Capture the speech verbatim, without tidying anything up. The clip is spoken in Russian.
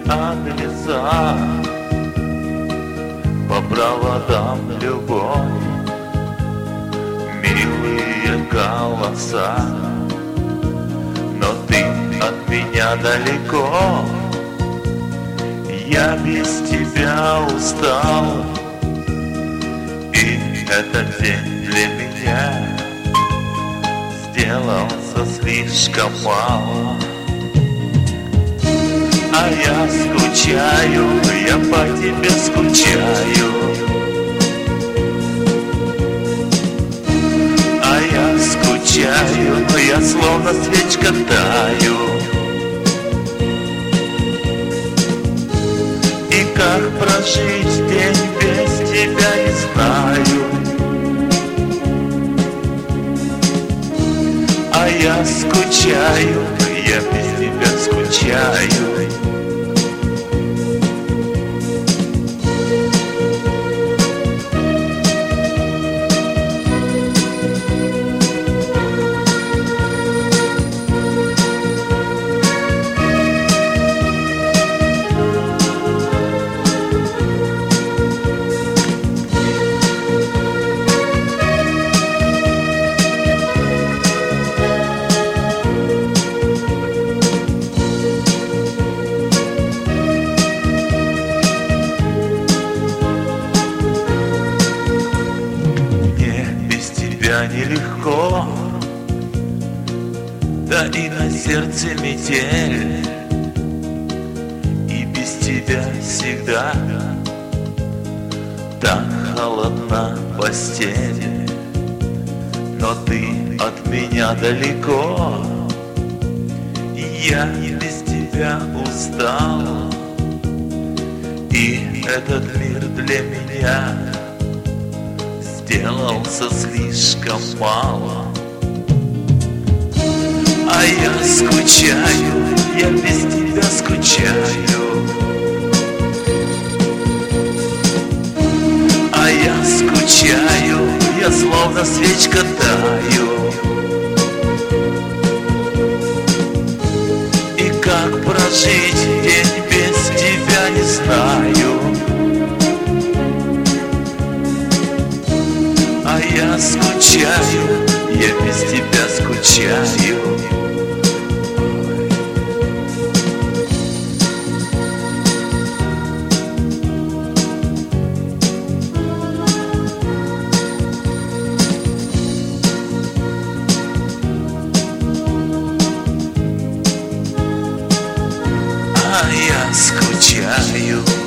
адреса, по проводам любовь, милые голоса. Но ты от меня далеко, я без тебя устал, и этот день для меня сделался слишком мало. А я скучаю, я по тебе скучаю. А я скучаю, я словно свечка таю. И как прожить день без тебя не знаю. А я скучаю, я без тебя скучаю. Нелегко, да и на сердце метель, и без тебя всегда так холодна постель. Но ты от меня далеко, и я без тебя устал, и этот мир для меня сделался слишком мало. А я скучаю, я без тебя скучаю. А я скучаю, я словно свечка таю. И как прожить день без тебя не знаю. А я скучаю, я без тебя скучаю. А я скучаю.